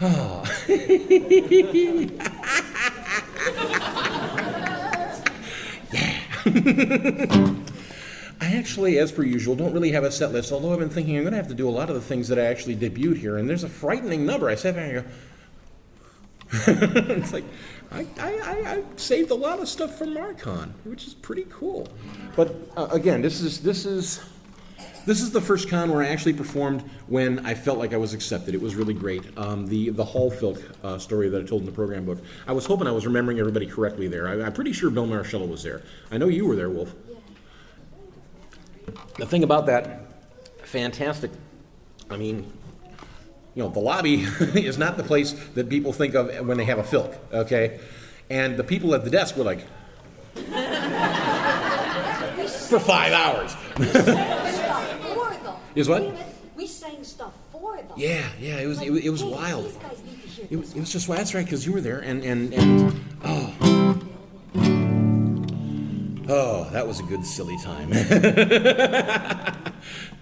Oh. Yeah. I actually, as per usual, don't really have a set list, although I've been thinking I'm going to have to do a lot of the things that I actually debuted here, and there's a frightening number. I sat back and I go, it's like, I saved a lot of stuff from Marcon, which is pretty cool. But again, this is the first con where I actually performed when I felt like I was accepted. It was really great. The Hallfilk story that I told in the program book, I was hoping I was remembering everybody correctly there. I'm pretty sure Bill Marcello was there. I know you were there, Wolf. The thing about that, fantastic, I mean, the lobby is not the place that people think of when they have a filk, okay? And the people at the desk were like, for 5 hours. Is what? We sang stuff for them. Yeah, it was wild. These guys need to hear It was just, well, that's right, because you were there, and oh, that was a good silly time.